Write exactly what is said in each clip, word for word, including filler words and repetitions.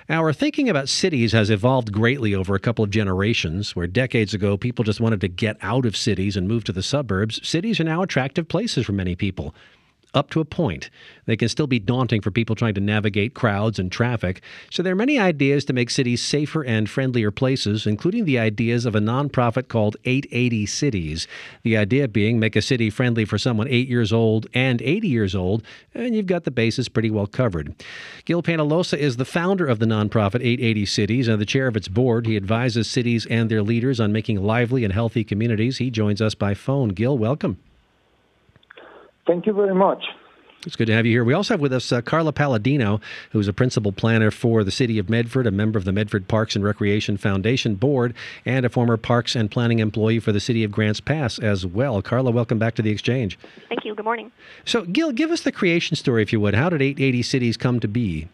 Our thinking about cities has evolved greatly over a couple of generations. Where decades ago people just wanted to get out of cities and move to the suburbs, cities are now attractive places for many people. Up to a point. They can still be daunting for people trying to navigate crowds and traffic. So there are many ideas to make cities safer and friendlier places, including the ideas of a nonprofit called eight eighty Cities. The idea being make a city friendly for someone eight years old and eighty years old, and you've got the bases pretty well covered. Gil Panalosa is the founder of the nonprofit eight eighty Cities and the chair of its board. He advises cities and their leaders on making lively and healthy communities. He joins us by phone. Gil, welcome. Thank you very much. It's good to have you here. We also have with us uh, Carla Palladino, who's a principal planner for the City of Medford, a member of the Medford Parks and Recreation Foundation Board, and a former Parks and Planning employee for the City of Grants Pass as well. Carla, welcome back to the Exchange. Thank you. Good morning. So, Gil, give us the creation story, if you would. How did eight eighty Cities come to be?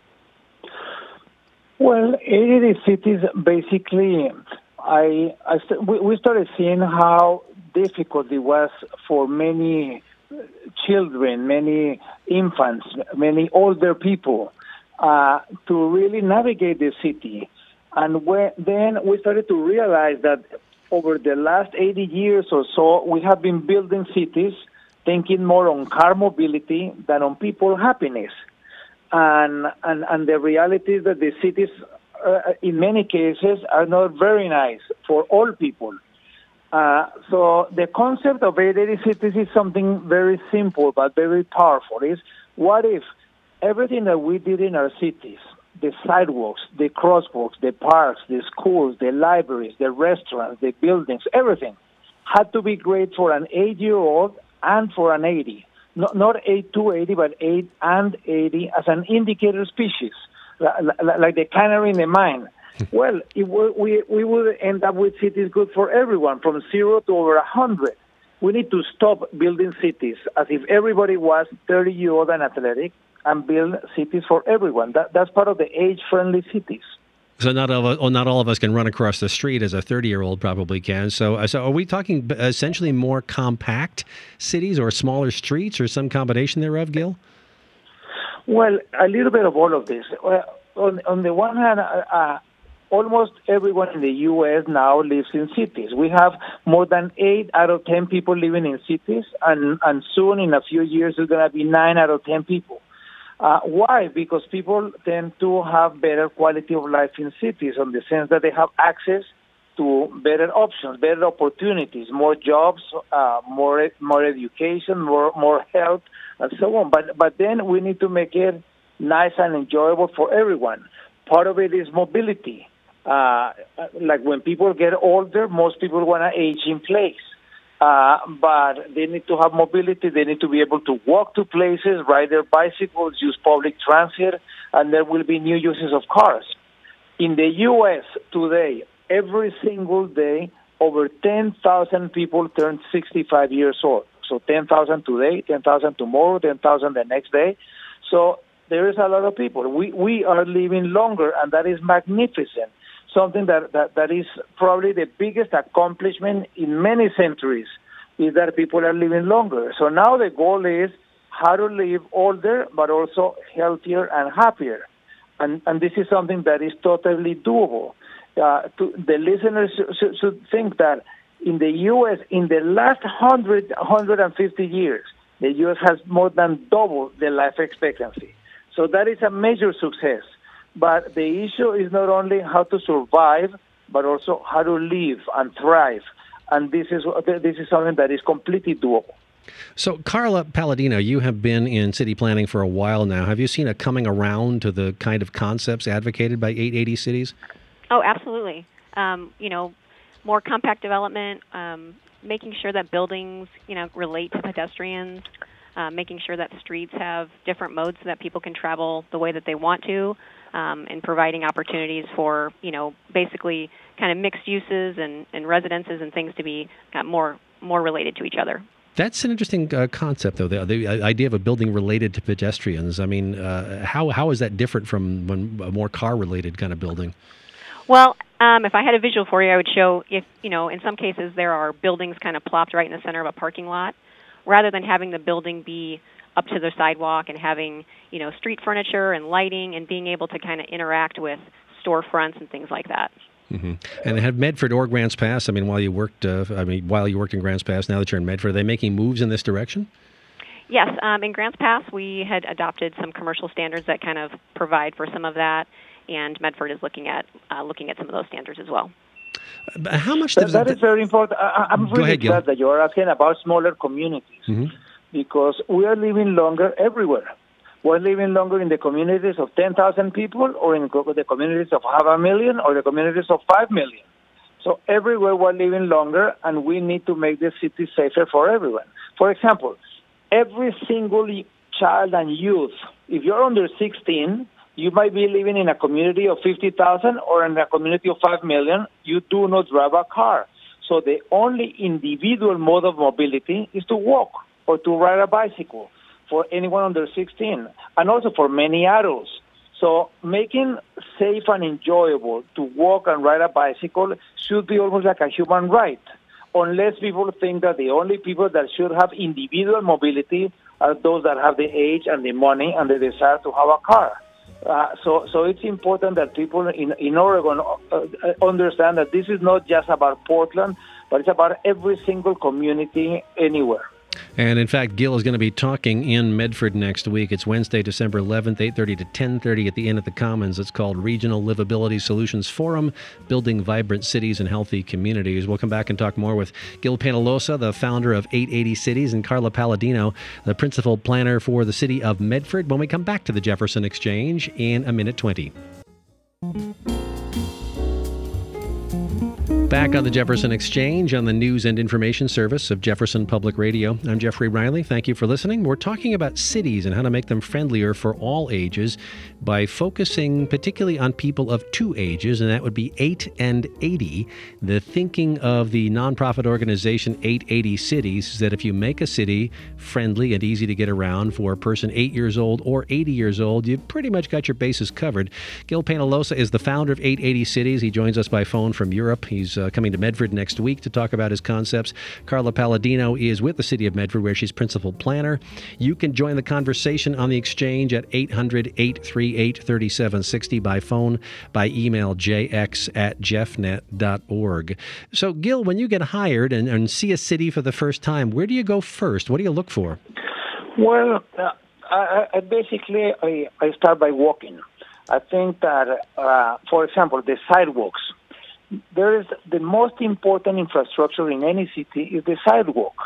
Well, eight eighty Cities, basically, I, I we, we started seeing how difficult it was for many children, many infants, many older people uh, to really navigate the city. And when, then we started to realize that over the last eighty years or so, we have been building cities thinking more on car mobility than on people happiness. And, and, and the reality is that the cities, uh, in many cases, are not very nice for all people. Uh, so the concept of eight eighty Cities is something very simple but very powerful. Is what if everything that we did in our cities, the sidewalks, the crosswalks, the parks, the schools, the libraries, the restaurants, the buildings, everything, had to be great for an eight-year-old and for an eighty. Not, not eight to eighty, but eight and eighty as an indicator species, like the canary in the mine. Well, it will, we we would end up with cities good for everyone, from zero to over a hundred. We need to stop building cities as if everybody was thirty years old and athletic, and build cities for everyone. That that's part of the age-friendly cities. So not all of, well, not all of us can run across the street as a thirty-year-old probably can. So, so are we talking essentially more compact cities or smaller streets or some combination thereof, Gil? Well, a little bit of all of this. Well, on, on the one hand, uh, almost everyone in the U S now lives in cities. We have more than eight out of ten people living in cities, and, and soon, in a few years, it's going to be nine out of ten people. Uh, why? Because people tend to have better quality of life in cities, in the sense that they have access to better options, better opportunities, more jobs, uh, more more education, more more health, and so on. But but then we need to make it nice and enjoyable for everyone. Part of it is mobility. Uh, like when people get older, most people want to age in place. Uh, but they need to have mobility. They need to be able to walk to places, ride their bicycles, use public transit, and there will be new uses of cars. In the U S today, every single day, over ten thousand people turn sixty-five years old. So ten thousand today, ten thousand tomorrow, ten thousand the next day. So there is a lot of people. We we are living longer, and that is magnificent. Something that, that, that is probably the biggest accomplishment in many centuries, is that people are living longer. So now the goal is how to live older, but also healthier and happier. And, and this is something that is totally doable. Uh, to, the listeners should, should think that in the U S, in the last one hundred, one hundred fifty years, the U S has more than doubled the life expectancy. So that is a major success. But the issue is not only how to survive, but also how to live and thrive. And this is this is something that is completely doable. So, Carla Palladino, you have been in city planning for a while now. Have you seen a coming around to the kind of concepts advocated by eight eighty Cities? Oh, absolutely. Um, you know, more compact development, um, making sure that buildings, you know, relate to pedestrians, uh, making sure that streets have different modes so that people can travel the way that they want to. Um, and providing opportunities for, you know, basically kind of mixed uses and, and residences and things to be uh, more more related to each other. That's an interesting uh, concept, though, the, the idea of a building related to pedestrians. I mean, uh, how how is that different from one, a more car-related kind of building? Well, um, if I had a visual for you, I would show if, you know, in some cases there are buildings kind of plopped right in the center of a parking lot, rather than having the building be up to the sidewalk and having, you know, street furniture and lighting and being able to kind of interact with storefronts and things like that. Mm-hmm. And have Medford or Grants Pass, I mean, while you worked, uh, I mean, while you worked in Grants Pass, now that you're in Medford, are they making moves in this direction? Yes, um, in Grants Pass, we had adopted some commercial standards that kind of provide for some of that, and Medford is looking at uh, looking at some of those standards as well. Uh, how much that, does that is very important. I, I'm really ahead, glad that you're asking about smaller communities, mm-hmm. because we are living longer everywhere. We're living longer in the communities of ten thousand people, or in the communities of half a million, or the communities of five million. So everywhere we're living longer, and we need to make the city safer for everyone. For example, every single child and youth, if you're under sixteen, you might be living in a community of fifty thousand or in a community of five million. You do not drive a car. So the only individual mode of mobility is to walk or to ride a bicycle for anyone under sixteen, and also for many adults. So making safe and enjoyable to walk and ride a bicycle should be almost like a human right, unless people think that the only people that should have individual mobility are those that have the age and the money and the desire to have a car. Uh, so, so it's important that people in, in Oregon uh, understand that this is not just about Portland, but it's about every single community anywhere. And in fact, Gil is going to be talking in Medford next week. It's Wednesday, December eleventh, eight thirty to ten thirty at the Inn at the Commons. It's called Regional Livability Solutions Forum, Building Vibrant Cities and Healthy Communities. We'll come back and talk more with Gil Penalosa, the founder of eight eighty Cities, and Carla Palladino, the principal planner for the city of Medford, when we come back to the Jefferson Exchange in a minute twenty. Back on the Jefferson Exchange on the news and information service of Jefferson Public Radio. I'm Jeffrey Riley. Thank you for listening. We're talking about cities and how to make them friendlier for all ages by focusing particularly on people of two ages, and that would be eight and eighty. The thinking of the nonprofit organization eight eighty Cities is that if you make a city friendly and easy to get around for a person eight years old or eighty years old, you've pretty much got your bases covered. Gil Penalosa is the founder of eight eighty Cities. He joins us by phone from Europe. He's uh, coming to Medford next week to talk about his concepts. Carla Palladino is with the city of Medford, where she's principal planner. You can join the conversation on the exchange at eight hundred, eight three eight, three seven six zero by phone, by email, j x at jeffnet dot org. So, Gil, when you get hired and, and see a city for the first time, where do you go first? What do you look for? Well, uh, I, I basically, I, I start by walking. I think that, uh, for example, the sidewalks. There is the most important infrastructure in any city is the sidewalk.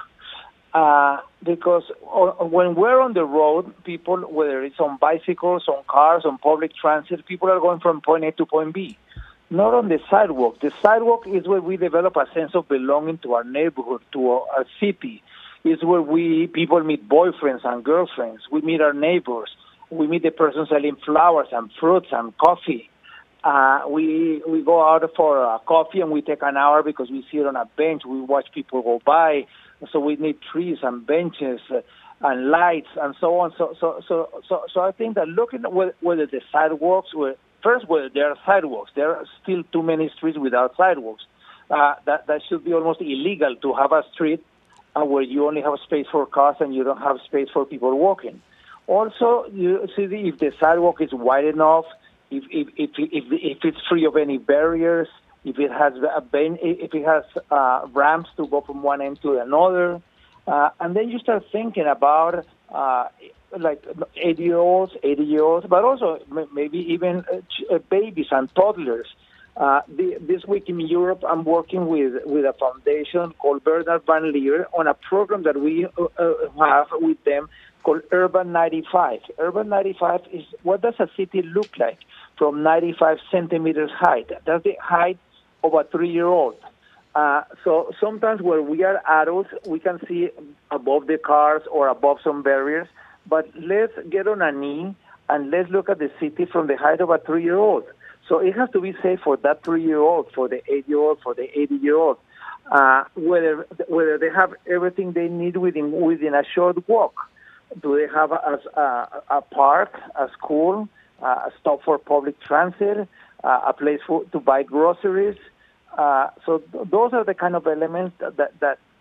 Uh, because when we're on the road, people, whether it's on bicycles, on cars, on public transit, people are going from point A to point B. Not on the sidewalk. The sidewalk is where we develop a sense of belonging to our neighborhood, to our, our city. It's where we people meet boyfriends and girlfriends. We meet our neighbors. We meet the person selling flowers and fruits and coffee. Uh, we we go out for uh, coffee and we take an hour because we sit on a bench. We watch people go by. So we need trees and benches uh, and lights and so on. So so so so so I think that looking at whether, whether the sidewalks were first whether there are sidewalks. There are still too many streets without sidewalks. Uh, that that should be almost illegal to have a street uh, where you only have space for cars and you don't have space for people walking. Also, you see if the sidewalk is wide enough. If if, if if if it's free of any barriers, if it has a ben, if it has uh, ramps to go from one end to another, uh, and then you start thinking about uh, like eighty-year-olds, eighty-year-olds, but also maybe even uh, babies and toddlers. Uh, the, this week in Europe, I'm working with, with a foundation called Bernard Van Leer on a program that we uh, uh, have with them called Urban ninety-five. Urban ninety-five is what does a city look like from ninety-five centimeters height. That's the height of a three-year-old. Uh, so sometimes where we are adults, we can see above the cars or above some barriers, but let's get on a knee and let's look at the city from the height of a three-year-old. So it has to be safe for that three-year-old, for the eight-year-old, for the eighty-year-old, uh, whether whether they have everything they need within within a short walk. Do they have a, a, a park, a school, uh, a stop for public transit, uh, a place for, to buy groceries? Uh, so th- those are the kind of elements that that, that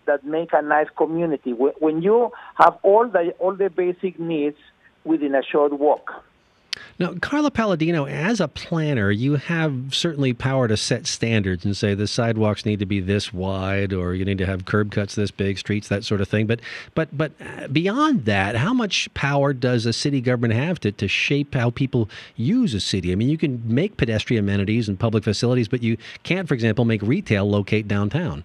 that make a nice community. When you have all the all the basic needs within a short walk. Now, Carla Palladino, as a planner, you have certainly power to set standards and say the sidewalks need to be this wide, or you need to have curb cuts this big, streets, that sort of thing. But but but beyond that, how much power does a city government have to, to shape how people use a city? I mean, you can make pedestrian amenities and public facilities, but you can't, for example, make retail locate downtown.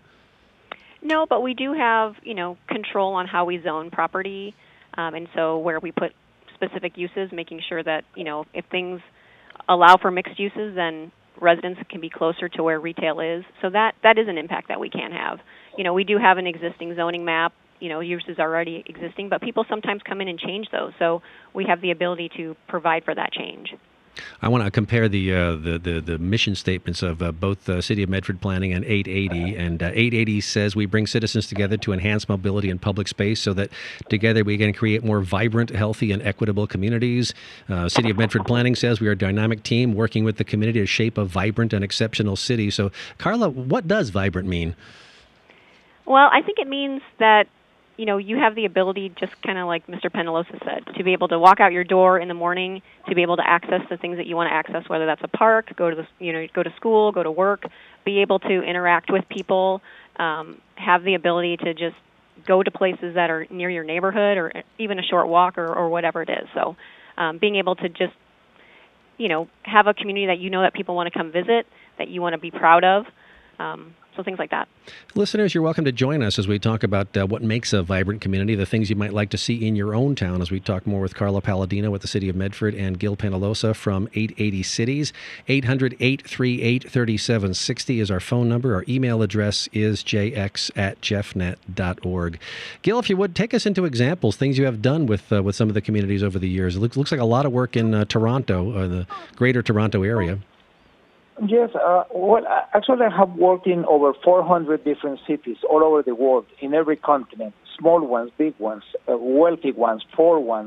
No, but we do have, you know, control on how we zone property, um, and so where we put specific uses, making sure that, you know, if things allow for mixed uses, then residents can be closer to where retail is. So that, that is an impact that we can have. You know, we do have an existing zoning map, you know, uses are already existing, but people sometimes come in and change those. So we have the ability to provide for that change. I want to compare the uh, the, the the mission statements of uh, both the City of Medford Planning and eight eighty. And uh, eight eighty says we bring citizens together to enhance mobility in public space so that together we can create more vibrant, healthy, and equitable communities. Uh, City of Medford Planning says we are a dynamic team working with the community to shape a vibrant and exceptional city. So, Carla, what does vibrant mean? Well, I think it means that, you know, you have the ability, just kind of like Mister Penalosa said, to be able to walk out your door in the morning, to be able to access the things that you want to access, whether that's a park, go to the, you know, go to school, go to work, be able to interact with people, um, have the ability to just go to places that are near your neighborhood, or even a short walk, or, or whatever it is. So, um, being able to just, you know, have a community that you know that people want to come visit, that you want to be proud of. Um, So things like that. Listeners, you're welcome to join us as we talk about uh, what makes a vibrant community, the things you might like to see in your own town, as we talk more with Carla Palladino with the City of Medford and Gil Penalosa from eight eighty Cities. eight hundred, eight three eight, three seven six zero is our phone number. Our email address is j x at jeffnet dot org. Gil, if you would, take us into examples, things you have done with uh, with some of the communities over the years. It looks, looks like a lot of work in uh, Toronto, or the greater Toronto area. Yes, uh, well, actually I have worked in over four hundred different cities all over the world, in every continent, small ones, big ones, uh, wealthy ones, poor ones.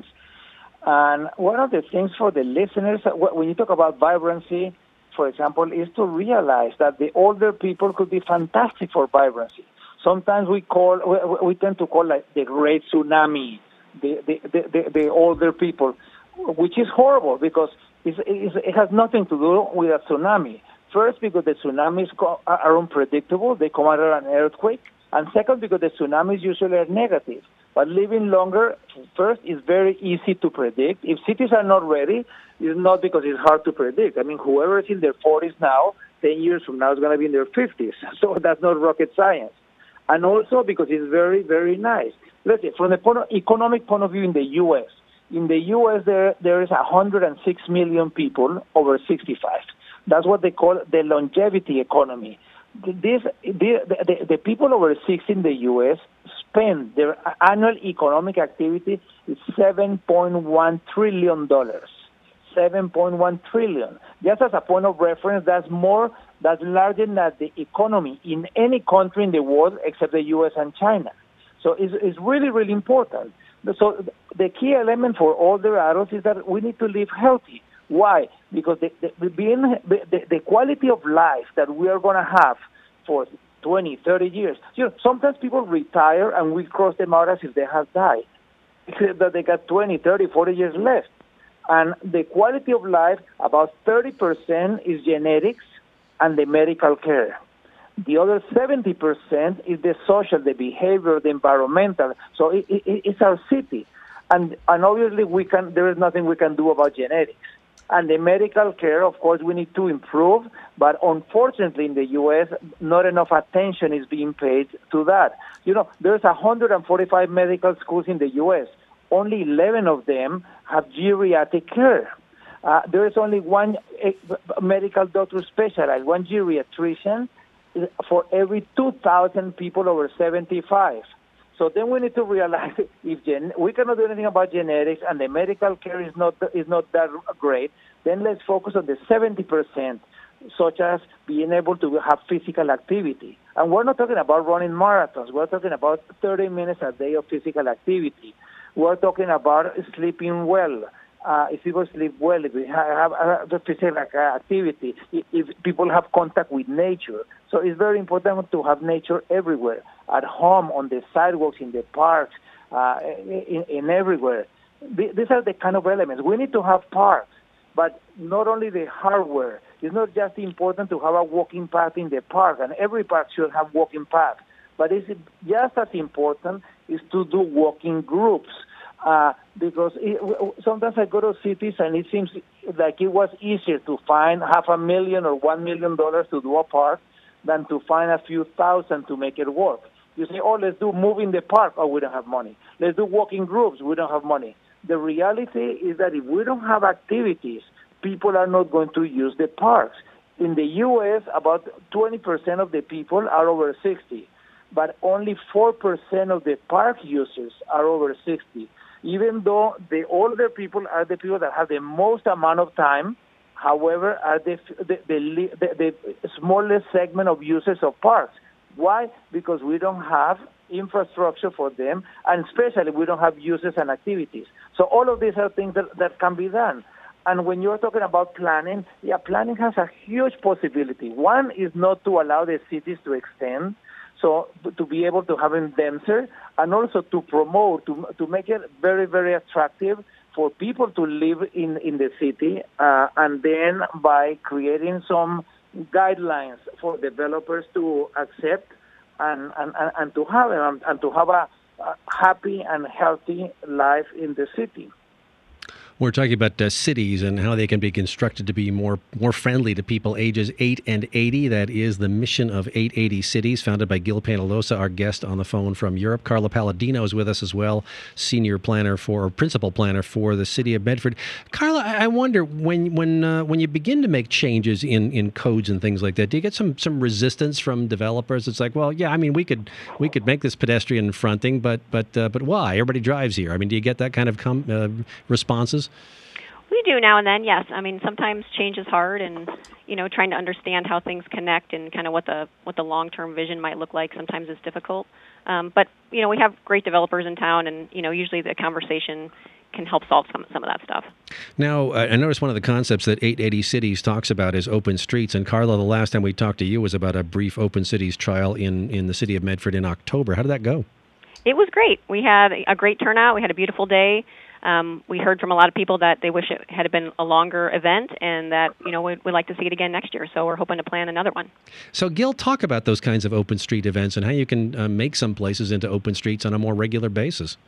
And one of the things for the listeners, when you talk about vibrancy, for example, is to realize that the older people could be fantastic for vibrancy. Sometimes we call, we, we tend to call like the great tsunami, the, the, the, the, the older people, which is horrible because It's, it's, it has nothing to do with a tsunami. First, because the tsunamis co- are unpredictable. They come under an earthquake. And second, because the tsunamis usually are negative. But living longer, first, is very easy to predict. If cities are not ready, it's not because it's hard to predict. I mean, whoever is in their forties now, ten years from now is going to be in their fifties. So that's not rocket science. And also because it's very, very nice. Let's say, from the point of, economic point of view in the U S, In the U S, there there is one hundred six million people over sixty-five. That's what they call the longevity economy. This, the, the, the people over sixty in the U S spend their annual economic activity is seven point one trillion dollars. seven point one trillion dollars. Just as a point of reference, that's more, that's larger than the economy in any country in the world except the U S and China. So it's, it's really, really important. So the key element for older adults is that we need to live healthy. Why? Because the, the, being, the, the quality of life that we are going to have for twenty, thirty years. You know, sometimes people retire and we cross them out as if they have died, that they got twenty, thirty, forty years left. And the quality of life, about thirty percent is genetics and the medical care. The other seventy percent is the social, the behavior, the environmental. So it, it, it's our city. And, and obviously we can, there is nothing we can do about genetics. And the medical care, of course, we need to improve. But unfortunately in the U S, not enough attention is being paid to that. You know, there's one hundred forty-five medical schools in the U S. Only eleven of them have geriatric care. Uh, there is only one uh, medical doctor specialized, one geriatrician, for every two thousand people over seventy-five. So then we need to realize if gen- we cannot do anything about genetics and the medical care is not is not that great, then let's focus on the seventy percent, such as being able to have physical activity. And we're not talking about running marathons. We're talking about thirty minutes a day of physical activity. We're talking about sleeping well, uh, if people sleep well, if we have, have uh, physical activity, if, if people have contact with nature. So it's very important to have nature everywhere, at home, on the sidewalks, in the parks, uh, in, in everywhere. These are the kind of elements. We need to have parks, but not only the hardware. It's not just important to have a walking path in the park, and every park should have walking paths. But it's just as important is to do walking groups. Uh, because it, sometimes I go to cities and it seems like it was easier to find half a million or one million dollars to do a park than to find a few thousand to make it work. You say, oh, let's do move in the park. Oh, we don't have money. Let's do walking groups. We don't have money. The reality is that if we don't have activities, people are not going to use the parks. In the U S, about twenty percent of the people are over sixty, but only four percent of the park users are over sixty. Even though the older people are the people that have the most amount of time, however, are the the, the, the, the smallest segment of users of parks. Why? Because we don't have infrastructure for them, and especially we don't have uses and activities. So all of these are things that, that can be done. And when you're talking about planning, yeah, planning has a huge possibility. One is not to allow the cities to extend, so to be able to have them denser, and also to promote, to to make it very, very attractive for people to live in, in the city, uh, and then by creating some guidelines for developers to accept and, and, and to have and, and to have a, a happy and healthy life in the city. We're talking about uh, cities and how they can be constructed to be more more friendly to people ages eight and eighty. That is the mission of eight eighty Cities, founded by Gil Panalosa, our guest on the phone from Europe. Carla Palladino is with us as well, senior planner for, or principal planner for the city of Medford. Carla, I wonder, when when uh, when you begin to make changes in, in codes and things like that, do you get some, some resistance from developers? It's like, well, yeah, I mean, we could we could make this pedestrian fronting, but but uh, but why? Everybody drives here. I mean, do you get that kind of com- uh, responses? We do now and then, yes. I mean, sometimes change is hard, and you know, trying to understand how things connect and kind of what the what the long-term vision might look like sometimes is difficult. Um, but you know, we have great developers in town, and you know, usually the conversation can help solve some some of that stuff. Now, uh, I noticed one of the concepts that eight eighty Cities talks about is open streets. And Carla, the last time we talked to you was about a brief open cities trial in in the city of Medford in October. How did that go? It was great. We had a great turnout. We had a beautiful day. Um, we heard from a lot of people that they wish it had been a longer event, and that you know we'd, we'd like to see it again next year. So we're hoping to plan another one. So, Gil, talk about those kinds of open street events and how you can uh, make some places into open streets on a more regular basis.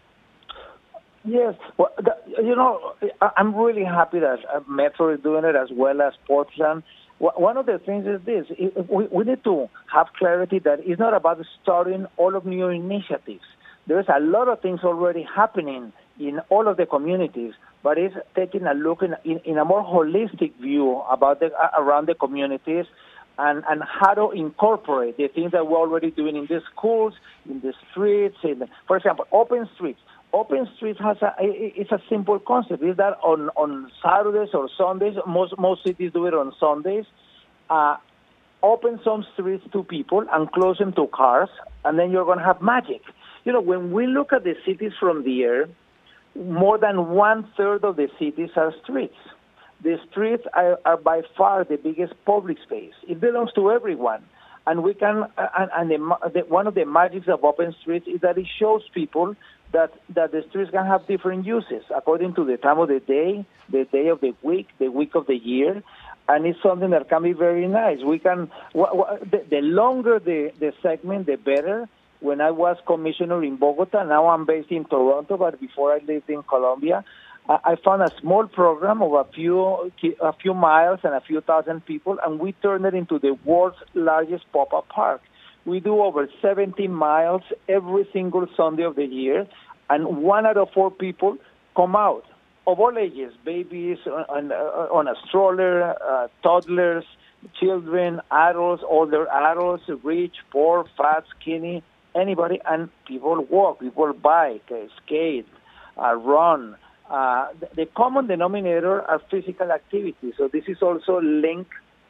Yes, well, the, you know, I'm really happy that uh, Metro is doing it as well as Portland. One of the things is this: we, we need to have clarity that it's not about starting all of new initiatives. There's a lot of things already happening in all of the communities, but it's taking a look in, in, in a more holistic view about the, uh, around the communities and, and how to incorporate the things that we're already doing in the schools, in the streets. In the, for example, open streets. Open streets has a it's a simple concept. Is that on, on Saturdays or Sundays, most most cities do it on Sundays. Uh, open some streets to people and close them to cars, and then you're going to have magic. You know, when we look at the cities from the air, more than one-third of the cities are streets. The streets are, are by far the biggest public space. It belongs to everyone. And we can, and, and the, the, one of the magics of open streets is that it shows people that, that the streets can have different uses according to the time of the day, the day of the week, the week of the year. And it's something that can be very nice. We can, the, the longer the, the segment, the better. When I was commissioner in Bogota, now I'm based in Toronto, but before I lived in Colombia, I found a small program of a few a few miles and a few thousand people, and we turned it into the world's largest pop-up park. We do over seventy miles every single Sunday of the year, and one out of four people come out, of all ages, babies on, on a stroller, uh, toddlers, children, adults, older adults, rich, poor, fat, skinny, anybody, and people walk, people bike, uh, skate, uh, run. Uh, the, the common denominator are physical activity. So this is also linked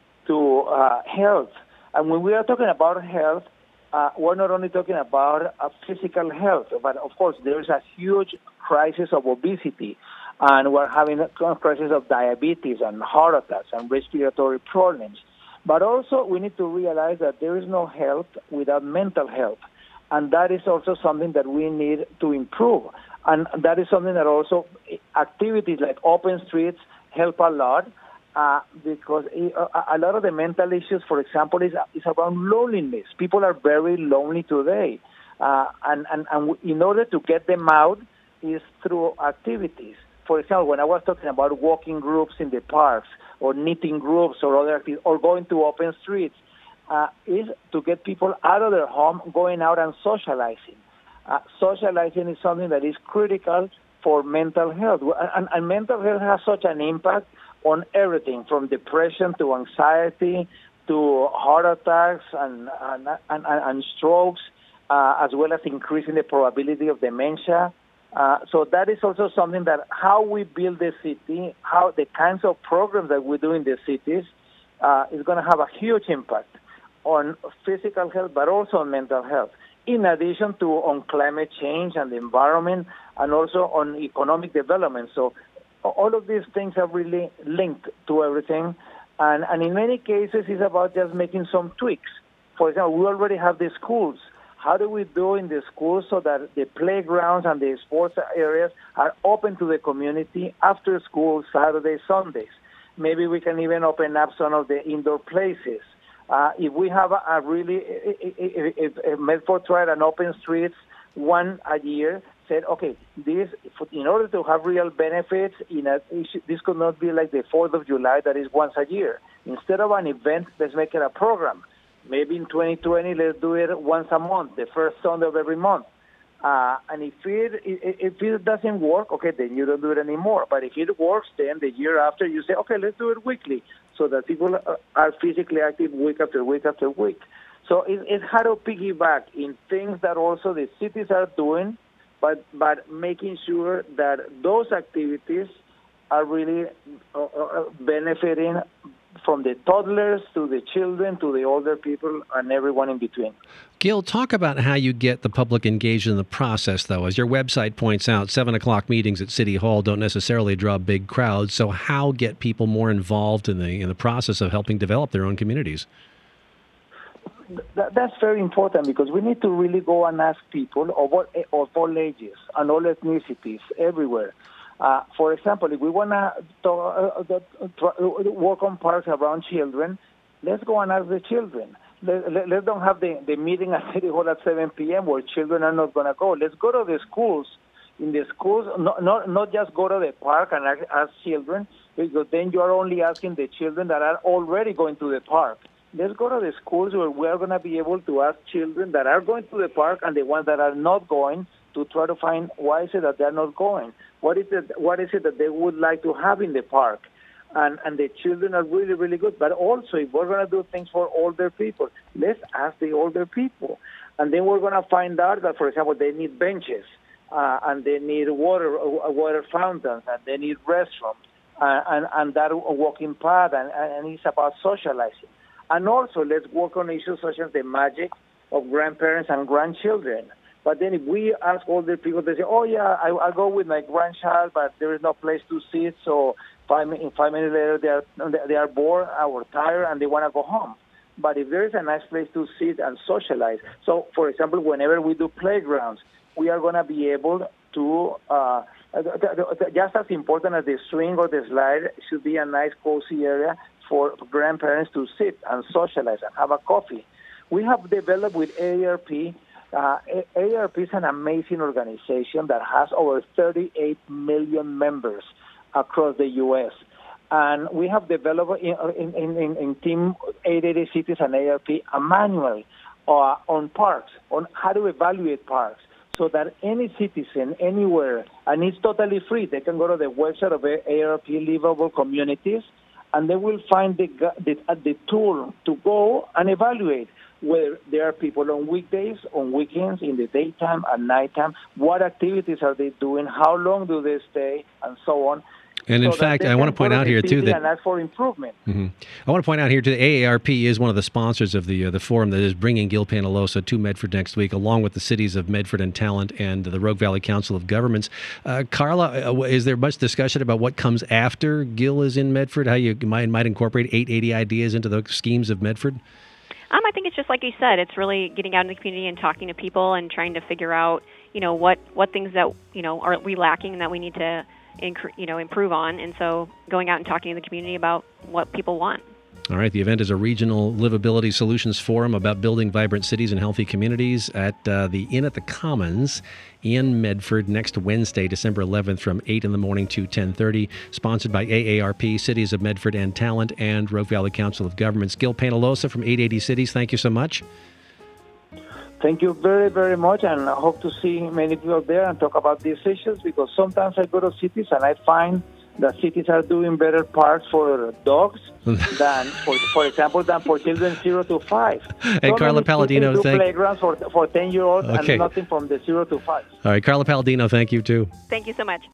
to uh, health. And when we are talking about health, uh, we're not only talking about uh, physical health, but of course there is a huge crisis of obesity. And we're having a crisis of diabetes and heart attacks and respiratory problems. But also, we need to realize that there is no health without mental health. And that is also something that we need to improve. And that is something that also activities like open streets help a lot, uh, because a lot of the mental issues, for example, is, is around loneliness. People are very lonely today. Uh, and, and, and in order to get them out is through activities. For example, when I was talking about walking groups in the parks or knitting groups or other activities, or going to open streets, uh, is to get people out of their home, going out and socializing. Uh, socializing is something that is critical for mental health. And, and mental health has such an impact on everything, from depression to anxiety to heart attacks and, and, and, and strokes, uh, as well as increasing the probability of dementia. Uh, so that is also something that how we build the city, how the kinds of programs that we do in the cities uh, is going to have a huge impact on physical health, but also on mental health, in addition to on climate change and the environment, and also on economic development. So all of these things are really linked to everything. And, and in many cases, it's about just making some tweaks. For example, we already have the schools. How do we do in the schools so that the playgrounds and the sports areas are open to the community after school, Saturdays, Sundays? Maybe we can even open up some of the indoor places. Uh, if we have a, a really, if, if, if Medford tried an open streets one a year, said, okay, this in order to have real benefits, in a, this could not be like the fourth of July that is once a year. Instead of an event, let's make it a program. Maybe in twenty twenty, let's do it once a month, the first Sunday of every month. Uh, and if it, if it doesn't work, okay, then you don't do it anymore. But if it works, then the year after you say, okay, let's do it weekly, so that people are physically active week after week after week. So it, it's hard to piggyback in things that also the cities are doing, but but making sure that those activities are really uh, benefiting from the toddlers to the children to the older people and everyone in between. Gil, talk about how you get the public engaged in the process, though. As your website points out, seven o'clock meetings at City Hall don't necessarily draw big crowds. So how get people more involved in the in the process of helping develop their own communities? That, that's very important, because we need to really go and ask people of all, of all ages and all ethnicities everywhere. Uh, for example, if we want to uh, work on parks around children, let's go and ask the children. Let, let, let's don't have the, the meeting at City Hall at seven p.m. where children are not going to go. Let's go to the schools. In the schools, not, not, not just go to the park and ask, ask children, because then you are only asking the children that are already going to the park. Let's go to the schools where we are going to be able to ask children that are going to the park and the ones that are not going, to try to find why is it that they're not going. What is it, what is it that they would like to have in the park? And, and the children are really, really good. But also, if we're going to do things for older people, let's ask the older people. And then we're going to find out that, for example, they need benches, uh, and they need water uh, water fountains, and they need restrooms, uh, and, and that a walking path, and, and it's about socializing. And also, let's work on issues such as the magic of grandparents and grandchildren. But then if we ask older people, they say, oh, yeah, I, I'll go with my grandchild, but there is no place to sit, so five, in five minutes later they are, they are bored or tired and they want to go home. But if there is a nice place to sit and socialize, so, for example, whenever we do playgrounds, we are going to be able to, uh, just as important as the swing or the slide, should be a nice, cozy area for grandparents to sit and socialize and have a coffee. We have developed with A A R P. Uh, A A R P is an amazing organization that has over thirty-eight million members across the U S And we have developed in, in, in, in Team eight eighty Cities and A A R P a manual uh, on parks, on how to evaluate parks, so that any citizen anywhere, and it's totally free, they can go to the website of A A R P Livable Communities, and they will find the, the, the tool to go and evaluate whether there are people on weekdays, on weekends, in the daytime, at nighttime, what activities are they doing, how long do they stay, and so on. And in so fact, that they I want can to point go out the here too city that and ask for improvement. Mm-hmm. I want to point out here too, the A A R P is one of the sponsors of the uh, the forum that is bringing Gil Panalosa to Medford next week, along with the cities of Medford and Talent and the Rogue Valley Council of Governments. Uh, Carla, uh, is there much discussion about what comes after Gil is in Medford? How you might might incorporate eight eighty ideas into the schemes of Medford? Um, I think it's just like you said. It's really getting out in the community and talking to people and trying to figure out, you know, what, what things that, you know, are we lacking that we need to, incre- you know, improve on. And so going out and talking to the community about what people want. All right. The event is a regional livability solutions forum about building vibrant cities and healthy communities at uh, the Inn at the Commons in Medford next Wednesday, December eleventh, from eight in the morning to ten thirty. Sponsored by A A R P, Cities of Medford and Talent, and Rogue Valley Council of Governments. Gil Panalosa from eight eighty Cities, thank you so much. Thank you very, very much, and I hope to see many people there and talk about these issues, because sometimes I go to cities and I find that cities are doing better parks for dogs than, for, for example, than for children zero to five. Hey, so Carla Palladino, do thank playgrounds for for ten year olds okay. and nothing from the zero to five. All right, Carla Palladino, thank you too. Thank you so much.